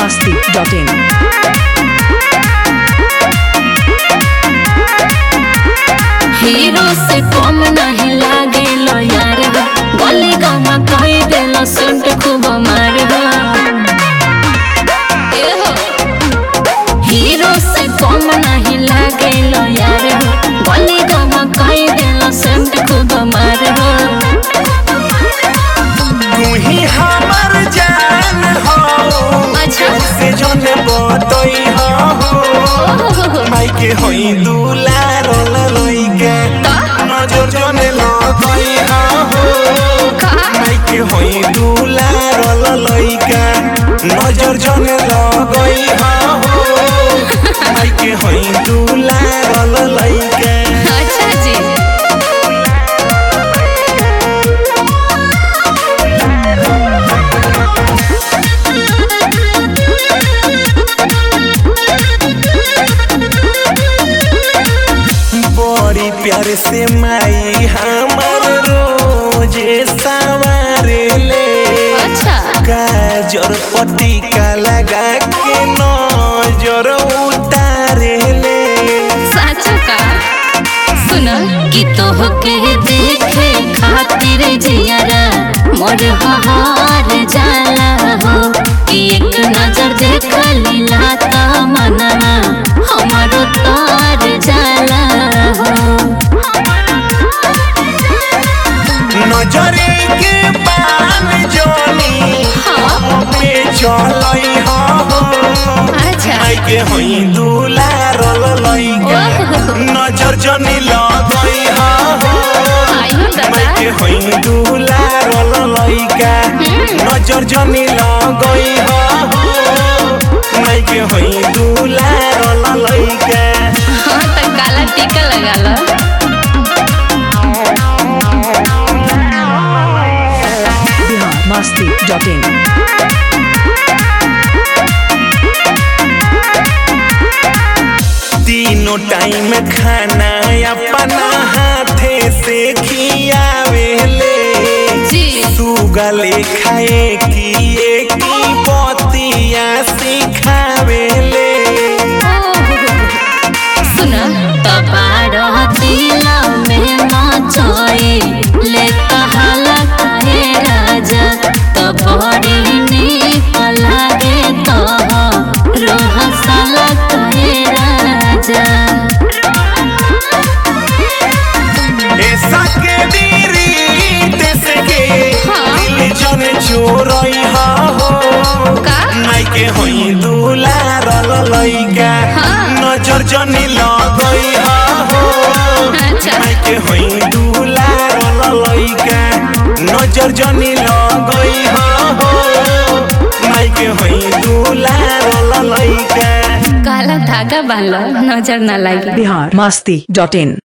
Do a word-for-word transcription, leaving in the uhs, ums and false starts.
masti dot in. Hero से कम नहीं लागे लो यार, गली गमा कही देलो सेंट खूब मार। हीरो से कम नहीं लागे लो यार, गली गमा कही देलो सेंट खूब मार। तू ही हमर जान हो, अच्छा से जने बतई हो माई के होई दुलार लइके नजर जने लगई हो माई के होई दुलार लइके नजर जने लगई हो माई के होई दुलार लइके। अच्छा जी बड़ी प्यार से माई हमर रोजे सवारे ले, अच्छा गाजर पटिका लगा के नजर उतारे ले। सच का सुन कि तोह के देखे खातिर जियारा मोर हार जाला हो, कि एक नजर देख लीला त मनवा हमारो तार जाला हो। नजरे के पान जोनी पे चलई हो अच्छा माई के होई दुलार लइके नजर जनी लगई हो आइयो माई के दादा होई दुलार लइके नजर जनी लगई हो माई के होई दुलार लइके। हाँ तो काला टीका लगा लो। Bihar masti dot in. तीनों टाइम खाना अपना हाथे से खियावे ले, जी सुगले खाए की एक पतिया सिखावे ले। सुन तबारा दिल में मचाए ले कहाला कहे राजा, तबारी नीक लागे तो रोह साला कहे राजा। ऐसा के दीरी देश के दिल जन चोरई हो का माई के होई दुलार लइका नजर जनी लगई हो अच्छा माई के होई दुलार लइका नजर जनी लगई हो माई के होई दुलार लइका। काला धागा बांध लो नजर ना लगे। Bihar masti dot in.